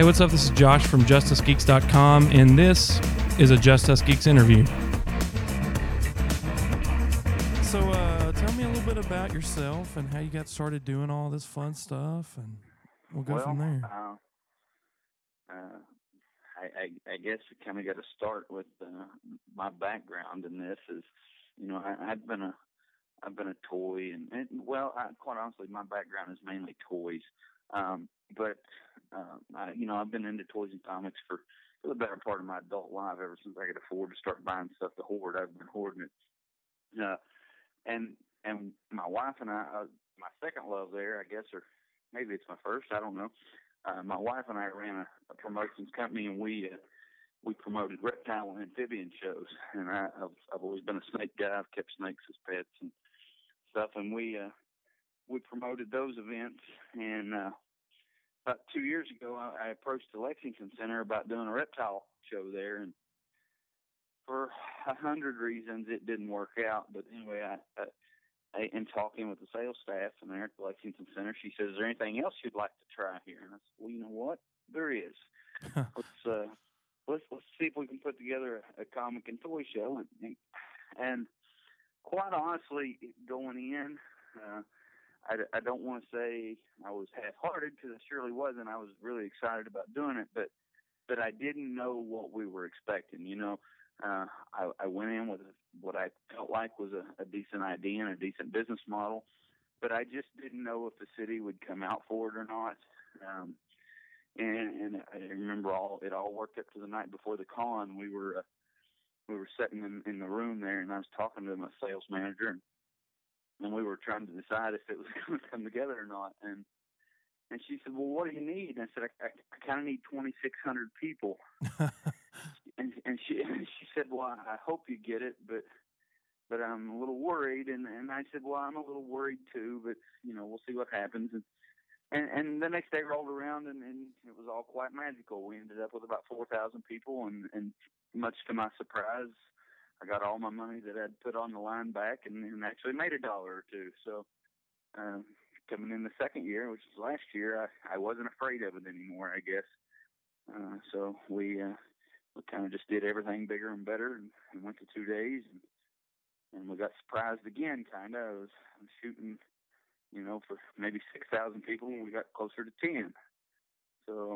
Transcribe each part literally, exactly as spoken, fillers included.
Hey, what's up? This is Josh from just us geeks dot com, and this is a Just Us Geeks interview. So, uh, tell me a little bit about yourself and how you got started doing all this fun stuff, and we'll go well, from there. Uh, uh, I, I, I guess we kind of got to start with uh, my background in this. Is you know I, I've been a I've been a toy and, and well, I, quite honestly, my background is mainly toys. Um, but uh, I, you know I've been into toys and comics for, for the better part of my adult life. Ever since I could afford to start buying stuff to hoard, I've been hoarding it. Uh, and and my wife and I, uh, my second love there, I guess, or maybe it's my first, I don't know. Uh, my wife and I ran a, a promotions company, and we uh, we promoted reptile and amphibian shows. And I, I've I've always been a snake guy. I've kept snakes as pets and stuff. And we uh, we promoted those events. And uh, about two years ago, I, I approached the Lexington Center about doing a reptile show there, and for a hundred reasons, it didn't work out. But anyway, I, I I, in talking with the sales staff and there at the Lexington Center, she says, "Is there anything else you'd like to try here?" And I said, "Well, you know what? There is. let's uh, let's let's see if we can put together a, a comic and toy show." And, and, and quite honestly, going in, uh, I, I don't want to say I was half-hearted, because I surely wasn't. I was really excited about doing it, but but I didn't know what we were expecting. You know, uh, I, I went in with what I felt like was a, a decent idea and a decent business model, but I just didn't know if the city would come out for it or not. Um, and, and I remember all it all worked up to the night before the con. We were uh, we were sitting in, in the room there, and I was talking to my sales manager, and, and we were trying to decide if it was going to come together or not. And and she said, "Well, what do you need?" And I said, "I, I, I kind of need twenty-six hundred people." and and she and she said, "Well, I hope you get it, but but I'm a little worried." And, and I said, "Well, I'm a little worried too, but you know, we'll see what happens." And and, and the next day rolled around, and, and it was all quite magical. We ended up with about four thousand people, and, and much to my surprise, I got all my money that I'd put on the line back, and, and actually made a dollar or two. So. Um, Coming in the second year, which was last year, I, I wasn't afraid of it anymore, I guess. Uh, so we uh, we kind of just did everything bigger and better, and, and went to two days, and, and we got surprised again, kind of. I was, I was shooting, you know, for maybe six thousand people, and we got closer to ten. So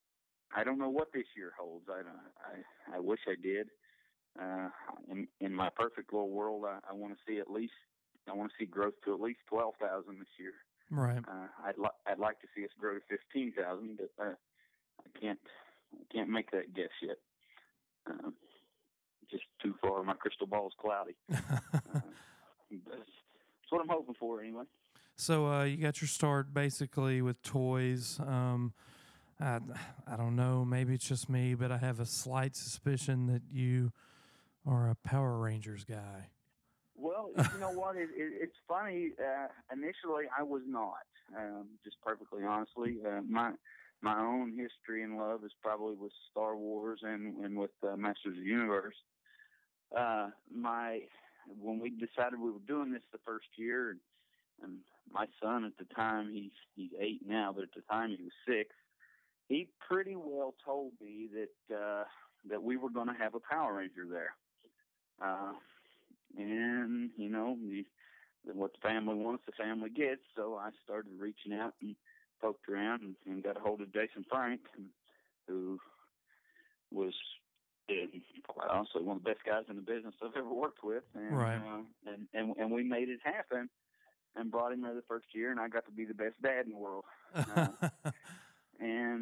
I don't know what this year holds. I I, I wish I did. Uh, in, in my perfect little world, I, I want to see at least I want to see growth to at least twelve thousand this year. Right. Uh, I'd li- I'd like to see us grow to fifteen thousand, but uh, I can't I can't make that guess yet. Uh, just too far. My crystal ball is cloudy. uh, that's what I'm hoping for, anyway. So uh, you got your start basically with toys. Um, I I don't know. Maybe it's just me, but I have a slight suspicion that you are a Power Rangers guy. Well, you know what? It, it, it's funny. Uh, initially, I was not. Um, just perfectly honestly, uh, my my own history and love is probably with Star Wars and and with uh, Masters of the Universe. Uh, my when we decided we were doing this the first year, and, and my son at the time, he's he's eight now, but at the time he was six. He pretty well told me that uh, that we were going to have a Power Ranger there. Uh, And, you know, the, what the family wants, the family gets. So I started reaching out and poked around and, and got a hold of Jason Frank, who was, uh, quite honestly, one of the best guys in the business I've ever worked with. And, Right. Uh, and, and, and we made it happen and brought him there the first year, and I got to be the best dad in the world. Uh, and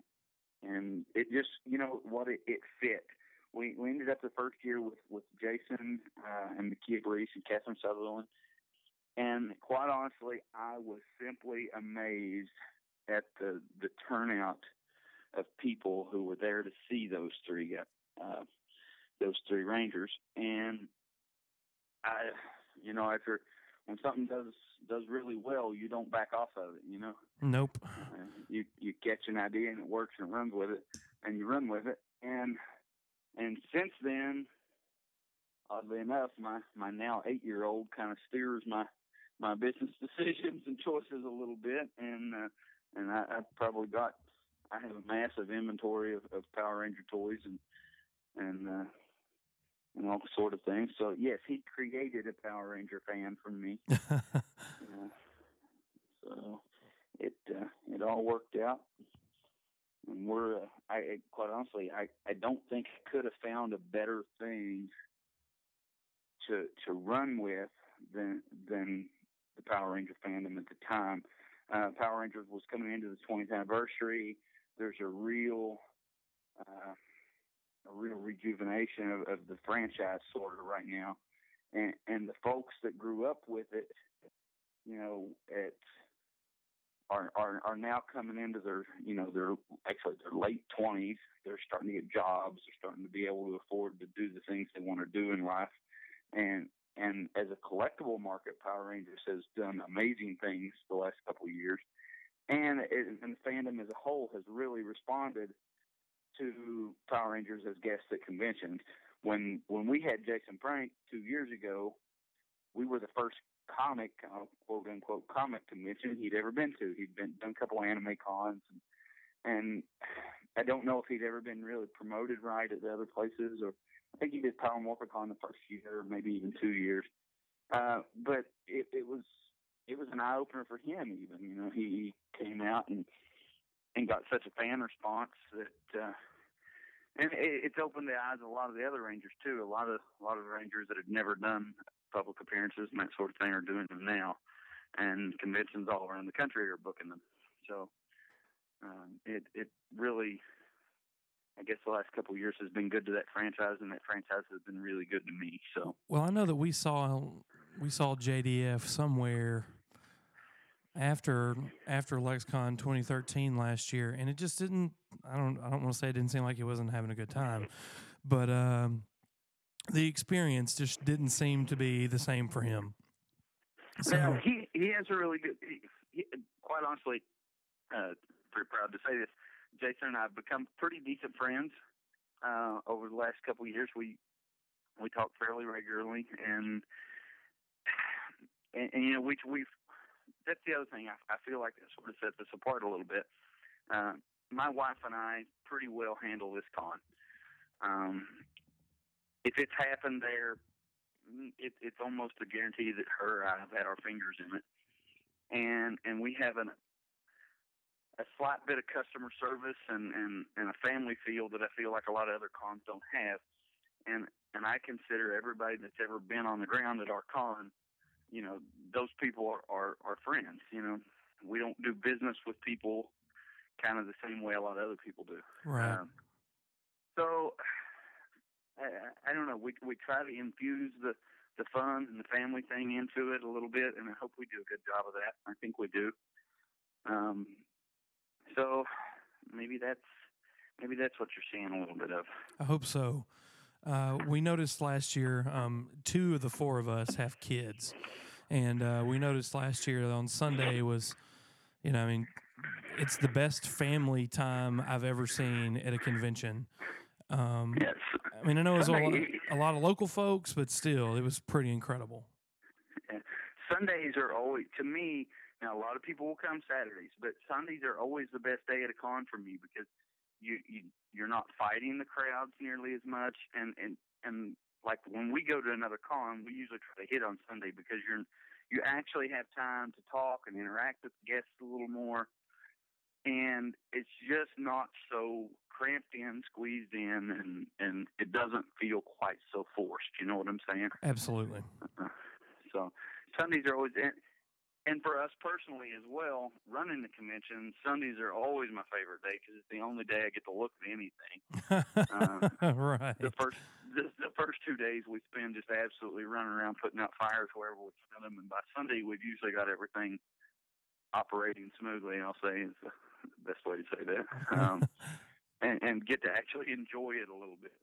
and it just, you know, what it, it fit. We we ended up the first year with, with Jason uh, and Makia Reese and Catherine Sutherland. And quite honestly, I was simply amazed at the, the turnout of people who were there to see those three uh, those three Rangers. And I, you know, after when something does does really well, you don't back off of it. You know. Nope. Uh, you you catch an idea and it works and runs with it, and you run with it. And And since then, oddly enough, my, my now eight-year-old kind of steers my, my business decisions and choices a little bit, and uh, and I, I've probably got I have a massive inventory of, of Power Ranger toys and and uh, and all sort of things. So yes, he created a Power Ranger fan from me. uh, so it uh, it all worked out, and we're uh, I quite honestly I, I don't think I could have found a better thing to to run with than than the Power Ranger fandom at the time. Uh, Power Rangers was coming into the twentieth anniversary. There's a real uh, a real rejuvenation of, of the franchise sort of right now, and and the folks that grew up with it, you know, at are are are now coming into their you know their actually their late twenties. They're starting to get jobs. They're starting to be able to afford to do the things they want to do in life, and and as a collectible market, Power Rangers has done amazing things the last couple of years, and it, and the fandom as a whole has really responded to Power Rangers as guests at conventions. When when we had Jason Frank two years ago, we were the first comic, uh, quote unquote, comic convention he'd ever been to. He'd been done a couple of anime cons, and, and I don't know if he'd ever been really promoted right at the other places, or I think he did Power Morphicon the first year, or maybe even two years. Uh, but it, it was it was an eye opener for him. Even you know he came out and and got such a fan response that. Uh, And it's opened the eyes of a lot of the other Rangers too. A lot of a lot of Rangers that had never done public appearances and that sort of thing are doing them now, and conventions all around the country are booking them. So um, it it really, I guess, the last couple of years has been good to that franchise, and that franchise has been really good to me. So well, I know that we saw we saw J D F somewhere after after LexCon twenty thirteen last year, and it just didn't. I don't. I don't want to say it didn't seem like he wasn't having a good time, but um, the experience just didn't seem to be the same for him. So now, he he has a really good. He, he, quite honestly, uh, pretty proud to say this. Jason and I have become pretty decent friends uh, over the last couple of years. We we talk fairly regularly, and and, and you know we we've. That's the other thing. I, I feel like that sort of sets us apart a little bit. Uh, my wife and I pretty well handle this con. Um, if it's happened there, it, it's almost a guarantee that her or I have had our fingers in it. And and we have an, a slight bit of customer service and, and, and a family feel that I feel like a lot of other cons don't have. And and I consider everybody that's ever been on the ground at our con, you know, those people are, are, are friends. You know, we don't do business with people kind of the same way a lot of other people do. right. Um, so I, I don't know. We we try to infuse the, the fun and the family thing into it a little bit, and I hope we do a good job of that. I think we do. Um, so maybe that's maybe that's what you're seeing a little bit of. I hope so. Uh, we noticed last year, um, two of the four of us have kids, and uh, we noticed last year that on Sunday was, you know, I mean, it's the best family time I've ever seen at a convention. Um, Yes. I mean, I know it was a lot, a lot of local folks, but still, it was pretty incredible. Yeah. Sundays are always, to me, now a lot of people will come Saturdays, but Sundays are always the best day at a con for me because you, you you're not fighting the crowds nearly as much, and, and, and like when we go to another con, we usually try to hit on Sunday because you're you actually have time to talk and interact with the guests a little more, and it's just not so cramped in, squeezed in, and, and it doesn't feel quite so forced. You know what I'm saying? Absolutely. So Sundays are always, and, and for us personally as well, running the convention, Sundays are always my favorite day because it's the only day I get to look at anything. uh, right. The first the, the first two days we spend just absolutely running around putting out fires wherever we find them, and by Sunday we've usually got everything operating smoothly. I'll say is the best way to say that, um, and, and get to actually enjoy it a little bit.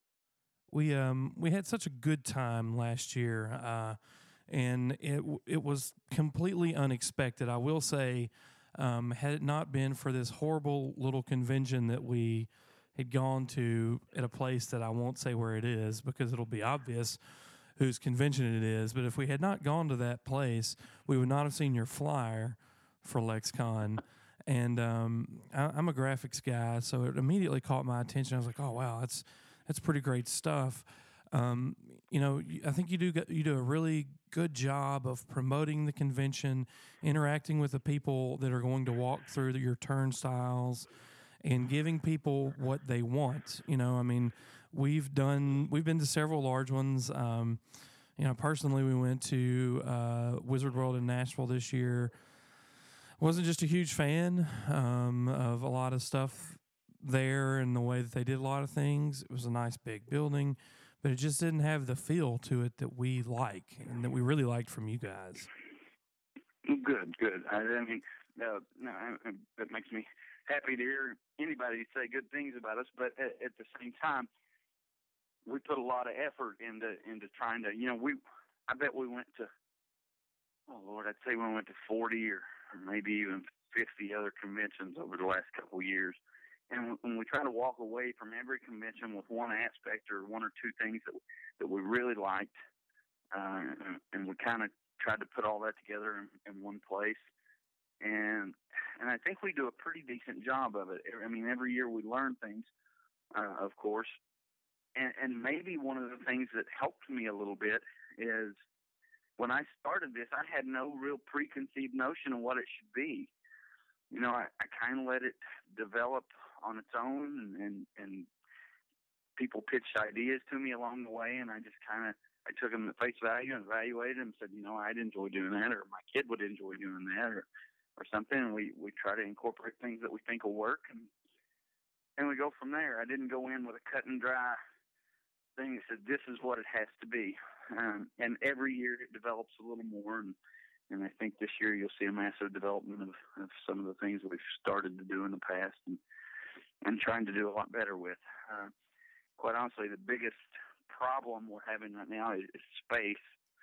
We um we had such a good time last year, uh, and it it was completely unexpected. I will say, um, had it not been for this horrible little convention that we had gone to at a place that I won't say where it is because it'll be obvious whose convention it is. But if we had not gone to that place, we would not have seen your flyer for LexCon. and um, I, I'm a graphics guy, so it immediately caught my attention. I was like, "Oh wow, that's that's pretty great stuff." Um, you know, y- I think you do get- you do a really good job of promoting the convention, interacting with the people that are going to walk through your turnstiles, and giving people what they want. You know, I mean, we've done we've been to several large ones. Um, you know, personally, we went to uh, Wizard World in Nashville this year. Wasn't just a huge fan um, of a lot of stuff there and the way that they did a lot of things. It was a nice big building, but it just didn't have the feel to it that we like and that we really liked from you guys. Good, good. I, I mean, uh, no, I, I, that makes me happy to hear anybody say good things about us. But at, at the same time, we put a lot of effort into into trying to, you know, we. I bet we went to, oh Lord, I'd say we went to forty or, or maybe even fifty other conventions over the last couple of years. And when we try to walk away from every convention with one aspect or one or two things that that we really liked, uh, and we kind of tried to put all that together in, in one place. And and I think we do a pretty decent job of it. I mean, every year we learn things, uh, of course. And, and maybe one of the things that helped me a little bit is when I started this, I had no real preconceived notion of what it should be. You know, I, I kind of let it develop on its own, and, and, and people pitched ideas to me along the way, and I just kind of I took them at face value and evaluated them and said, you know, I'd enjoy doing that, or my kid would enjoy doing that, or, or something. And we, we try to incorporate things that we think will work, and and we go from there. I didn't go in with a cut and dry thing that said this is what it has to be. Um, and every year it develops a little more, and and I think this year you'll see a massive development of, of some of the things that we've started to do in the past and and trying to do a lot better with. Uh, quite honestly, the biggest problem we're having right now is, is space.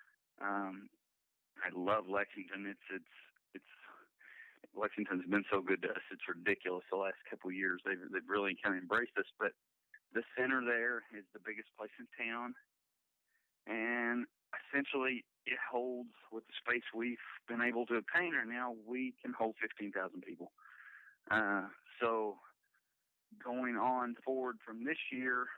Um, I love Lexington. It's it's it's Lexington's been so good to us. It's ridiculous. The last couple of years, they've they've really kind of embraced us. But the center there is the biggest place in town, and essentially it holds, with the space we've been able to obtain right now, we can hold fifteen thousand people. Uh, so going on forward from this year,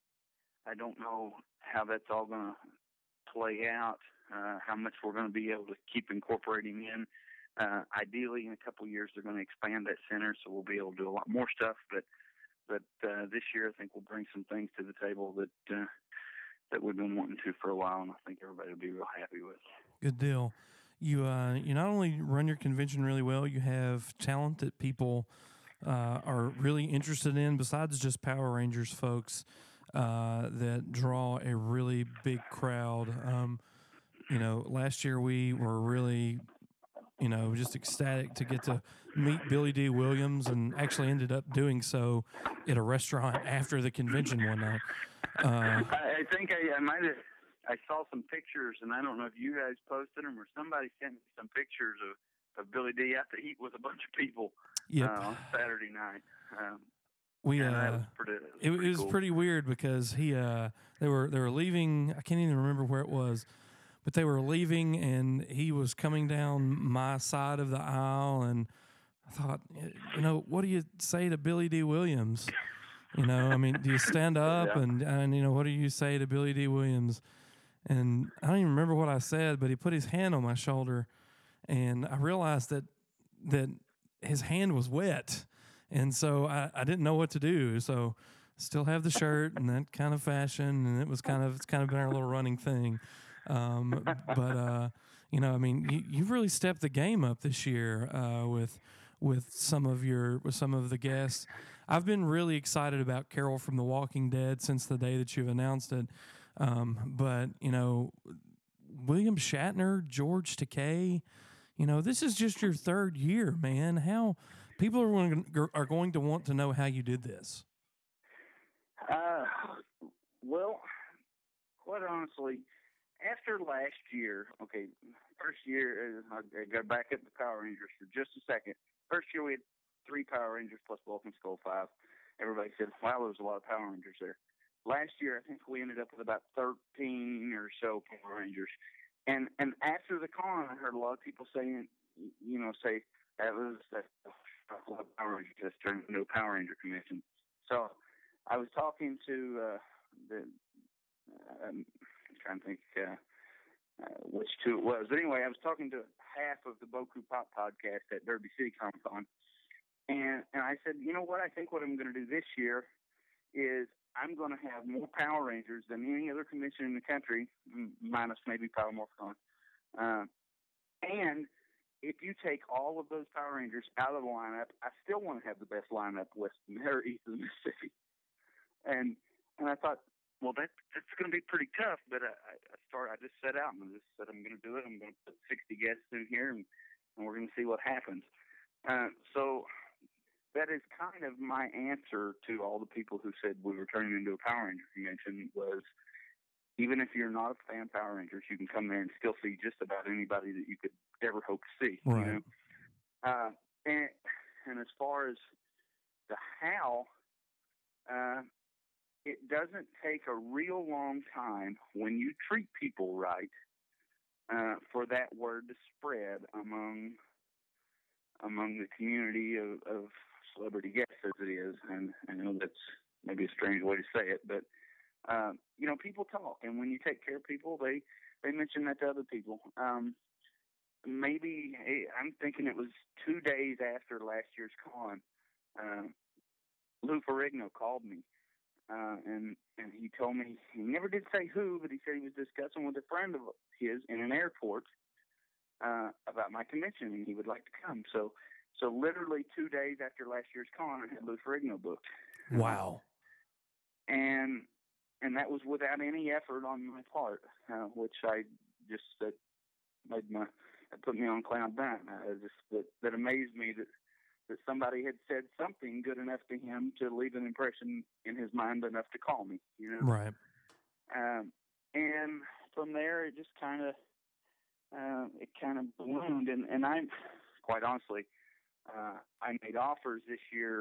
I don't know how that's all going to play out, uh, how much we're going to be able to keep incorporating in. Uh, ideally, in a couple of years, they're going to expand that center, so we'll be able to do a lot more stuff. But but uh, this year, I think we'll bring some things to the table that uh, that we've been wanting to for a while, and I think everybody will be real happy with. Good deal. You uh, you not only run your convention really well, you have talent that people uh, are really interested in, besides just Power Rangers folks uh, that draw a really big crowd. Um, you know, last year we were really, you know, just ecstatic to get to meet Billy D. Williams, and actually ended up doing so at a restaurant after the convention one night. Uh, I, I think I, I might have. I saw some pictures, and I don't know if you guys posted them or somebody sent me some pictures of, of Billy D. out to eat with a bunch of people yep. uh, on Saturday night. Um, we and that uh, was pretty, that was it, pretty it was cool. pretty weird because he uh, they were they were leaving. I can't even remember where it was, but they were leaving, and he was coming down my side of the aisle, and I thought, you know, what do you say to Billy D. Williams? You know, I mean, do you stand up Yeah. and and you know, what do you say to Billy D. Williams? And I don't even remember what I said, but he put his hand on my shoulder, and I realized that that his hand was wet, and so I, I didn't know what to do. So still have the shirt and that kind of fashion, and it was kind of it's kind of been our little running thing. Um, but uh, you know, I mean, you, you've really stepped the game up this year uh, with with some of your with some of the guests. I've been really excited about Carol from The Walking Dead since the day that you've announced it. Um, but, you know, William Shatner, George Takei, you know, this is just your third year, man. How people are going to, are going to want to know how you did this. Uh, well, quite honestly, after last year, okay, first year, uh, I got back up to Power Rangers for just a second. First year we had three Power Rangers plus Bulk and Skull five. Everybody said, wow, there was a lot of Power Rangers there. Last year, I think we ended up with about thirteen or so Power Rangers. And and after the con, I heard a lot of people saying, you know, say that was that Buffalo Power Ranger just turned into a Power Ranger convention. So I was talking to uh, the, uh, I'm trying to think uh, uh, which two it was. But anyway, I was talking to half of the Boku Pop podcast at Derby City Comic Con. And, and I said, you know what, I think what I'm going to do this year is I'm going to have more Power Rangers than any other convention in the country, minus maybe Power Morphicon. Uh, and if you take all of those Power Rangers out of the lineup, I still want to have the best lineup west or east of the Mississippi. And and I thought, well, that that's going to be pretty tough. But I, I started, I just set out and I just said, I'm going to do it. I'm going to put sixty guests in here, and, and we're going to see what happens. Uh, so that is kind of my answer to all the people who said we were turning into a Power Ranger convention. Was even if you're not a fan of Power Rangers, you can come there and still see just about anybody that you could ever hope to see. Right. You know? uh, and and as far as the how, uh, it doesn't take a real long time when you treat people right uh, for that word to spread among among the community of, of celebrity guests as it is. And I know that's maybe a strange way to say it, but uh, you know, people talk, and when you take care of people, they they mention that to other people. Um, maybe I'm thinking it was two days after last year's con. Uh, Lou Ferrigno called me. Uh, and, and he told me, he never did say who, but he said he was discussing with a friend of his in an airport uh, about my convention, and he would like to come. So so literally two days after last year's con, I had Lou Ferrigno booked. Wow. And and that was without any effort on my part, uh, which I just uh, made my, that put me on cloud nine. Uh, just that, that amazed me that that somebody had said something good enough to him to leave an impression in his mind enough to call me, you know? Right. Um, and from there, it just kind of, uh, it kind of ballooned. And, and I, quite honestly, uh, I made offers this year,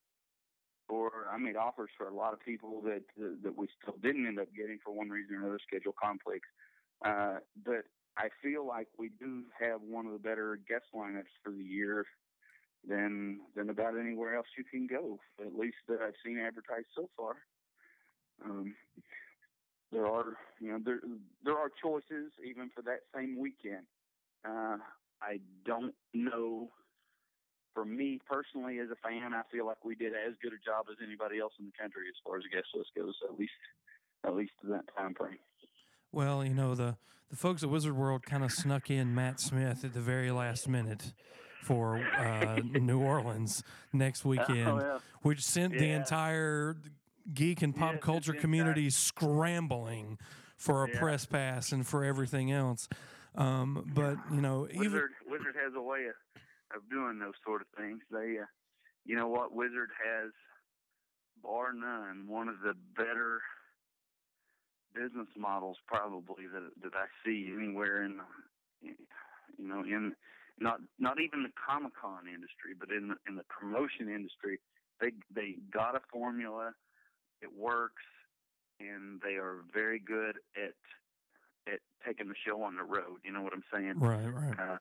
or I made offers for a lot of people that, that, that we still didn't end up getting for one reason or another, schedule conflicts. Uh, but I feel like we do have one of the better guest lineups for the year than than about anywhere else you can go, at least that I've seen advertised so far. Um, there are, you know, there there are choices even for that same weekend. Uh, I don't know. For me personally, as a fan, I feel like we did as good a job as anybody else in the country as far as guest list goes. At least, at least in that time frame. Well, you know, the, the folks at Wizard World kind of snuck in Matt Smith at the very last minute for uh, New Orleans next weekend, Oh, yeah. which sent yeah. the entire geek and pop yeah, culture community scrambling for a yeah. press pass and for everything else. Um, but, you know, Wizard, even Wizard has a way of, of doing those sort of things. They, uh, you know what, Wizard has, bar none, one of the better business models probably that that I see anywhere in, you know, in not not even the Comic-Con industry, but in the, in the promotion industry. They they got a formula, it works, and they are very good at at taking the show on the road. You know what I'm saying? right, right, Uh,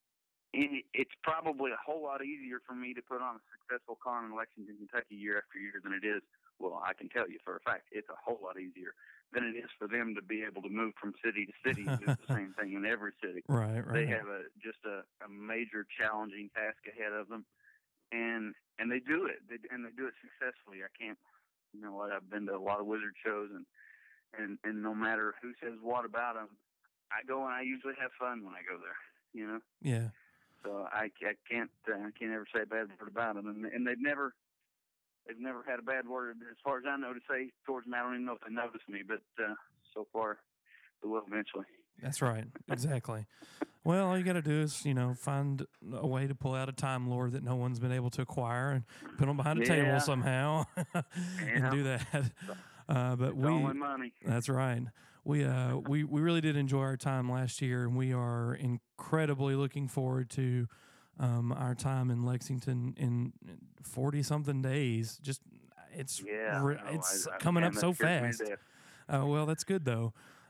and it's probably a whole lot easier for me to put on a successful con in Lexington, Kentucky year after year than it is. Well, I can tell you for a fact, it's a whole lot easier than it is for them to be able to move from city to city and do the same thing in every city. right, right. They have a just a, a major challenging task ahead of them, and and they do it, they, and they do it successfully. I can't, you know what, I've been to a lot of Wizard shows, and, and, and no matter who says what about them, I go and I usually have fun when I go there, you know? Yeah. So I, I can't uh, I can't ever say a bad word about them, and and they've never they've never had a bad word as far as I know to say towards me. I don't even know if they noticed me, but uh, so far they will eventually. That's right. Exactly. Well, all you got to do is, you know, find a way to pull out a Time Lord that no one's been able to acquire and put them behind a Yeah. table somehow and Yeah. do that. Uh, but It's we, only money. that's right. We, uh, we, we really did enjoy our time last year, and we are incredibly looking forward to um, our time in Lexington in forty something days. Just it's Yeah, re- I know. it's I- I- coming man, up that so scares me to fast. death. Uh, well, that's good though.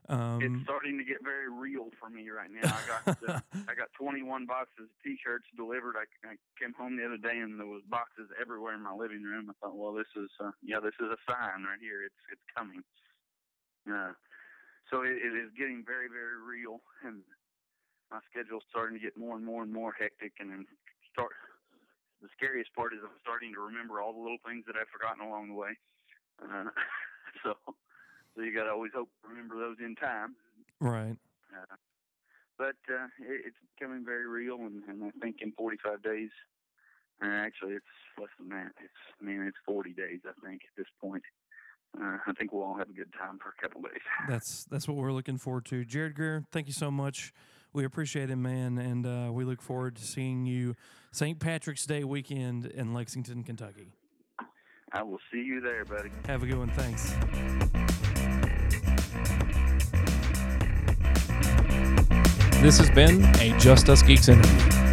Um, it's starting to get very real for me right now. I got uh, I got twenty-one boxes of T-shirts delivered. I, I came home the other day and there was boxes everywhere in my living room. I thought, well, this is uh, yeah, this is a sign right here. It's it's coming. Uh, so it, it is getting very very real, and my schedule's starting to get more and more and more hectic. And then start. The scariest part is I'm starting to remember all the little things that I've forgotten along the way. Uh, so. So you got to always hope to remember those in time. Right. Uh, but uh, it, it's becoming very real, and, and I think in forty-five days, uh, actually it's less than that. It's I mean it's forty days. I think at this point, uh, I think we'll all have a good time for a couple days. That's that's what we're looking forward to. Jared Greer, thank you so much. We appreciate it, man, and uh, we look forward to seeing you Saint Patrick's Day weekend in Lexington, Kentucky. I will see you there, buddy. Have a good one. Thanks. This has been a Just Us Geeks interview.